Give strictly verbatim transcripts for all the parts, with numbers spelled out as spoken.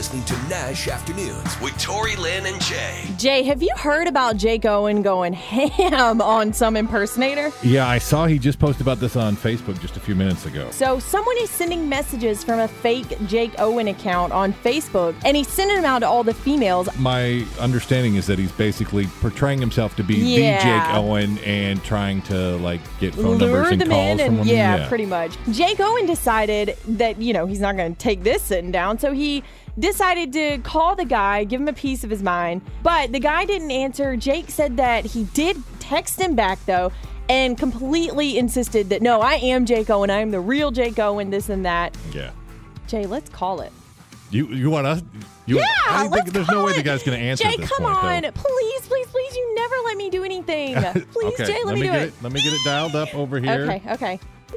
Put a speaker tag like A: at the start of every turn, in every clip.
A: listening to Nash Afternoons with Tori, Lynn, and Jay.
B: Jay, have you heard about Jake Owen going ham on some impersonator?
C: Yeah, I saw he just posted about this on Facebook just a few minutes ago.
B: So someone is sending messages from a fake Jake Owen account on Facebook, and he's sending them out to all the females.
C: My understanding is that he's basically portraying himself to be
B: Yeah.
C: the Jake Owen and trying to, like, get phone
B: Lure
C: numbers and
B: them
C: calls
B: in,
C: from
B: and
C: them.
B: yeah, pretty much. Jake Owen decided that, you know, he's not going to take this sitting down, so he decided to call the guy, give him a piece of his mind, but the guy didn't answer. Jake said that he did text him back, though, and completely insisted that, no, I am Jake Owen, I am the real Jake Owen, this and that.
C: Yeah.
B: Jay, let's call it.
C: You you want us? You,
B: Yeah,
C: I think
B: let's
C: there's
B: call
C: no way
B: it.
C: the guy's going to answer
B: Jay,
C: at this
B: come
C: point,
B: on.
C: though.
B: Please, please, please, you never let me do anything. Please,
C: okay,
B: Jay, let,
C: let
B: me,
C: me
B: do
C: get
B: it.
C: it. Let me get it dialed up over here.
B: Okay, okay.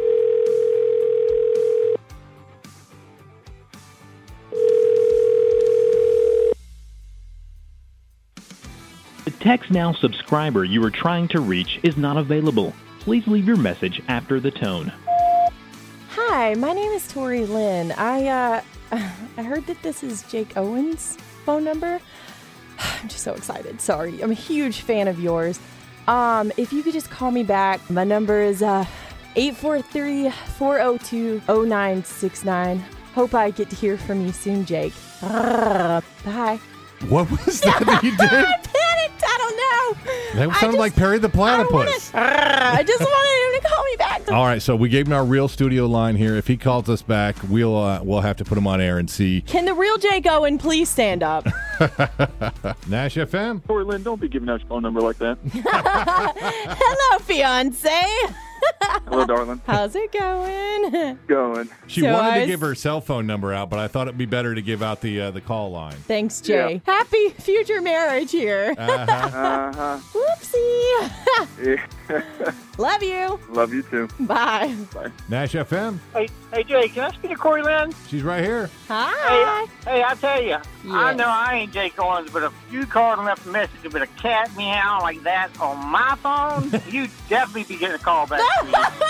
D: The TextNow subscriber you are trying to reach is not available. Please leave your message after the tone.
B: Hi, my name is Tori Lynn. I uh, I heard that this is Jake Owen's phone number. I'm just so excited. Sorry, I'm a huge fan of yours. Um, if you could just call me back, my number is uh eight four three, four oh two, oh nine six nine. Hope I get to hear from you soon, Jake. Bye.
C: What was that that you did?
B: I panicked. I don't know.
C: That
B: I
C: sounded
B: just-
C: like Perry the
B: I, wanna,
C: Platypus.
B: I just wanted him to call me back.
C: All right, so we gave him our real studio line here. If he calls us back, we'll uh, we'll have to put him on air and see.
B: Can the real Jake Owen please stand up?
C: Nash F M.
E: Tori Lynn, don't be giving out your phone number like that.
B: Hello, fiance.
E: Hello, darling.
B: How's it going?
E: Going.
C: She
B: So
C: wanted
B: I
C: to
B: s-
C: give her cell phone number out, but I thought it'd be better to give out the uh, the call line.
B: Thanks, Jay. Happy future marriage here.
E: Uh-huh.
B: Whoopsie.
E: Yeah.
B: Love you.
E: Love you too.
B: Bye.
E: Bye.
C: Nash F M.
F: Hey, hey, Jay, can I speak to Corey Lynn?
C: She's right here.
B: Hi.
F: Hey, I tell you, I
B: Yeah.
F: know I ain't Jake Owens, but if you called and left a message with a cat meow like that on my phone, you'd definitely be getting a call back. to me.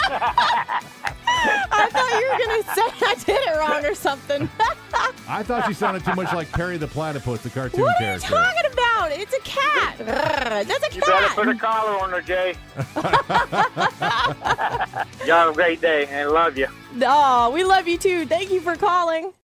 B: I thought you were going to say I did it wrong or something.
C: I thought she sounded too much like Perry the Platypus, the cartoon
B: What are you
C: character.
B: talking about? It's a cat. Grr, That's a
F: You better put a
B: cat.
F: collar on her, Jay. Y'all have a great day, and love you.
B: Oh, we love you too. Thank you for calling.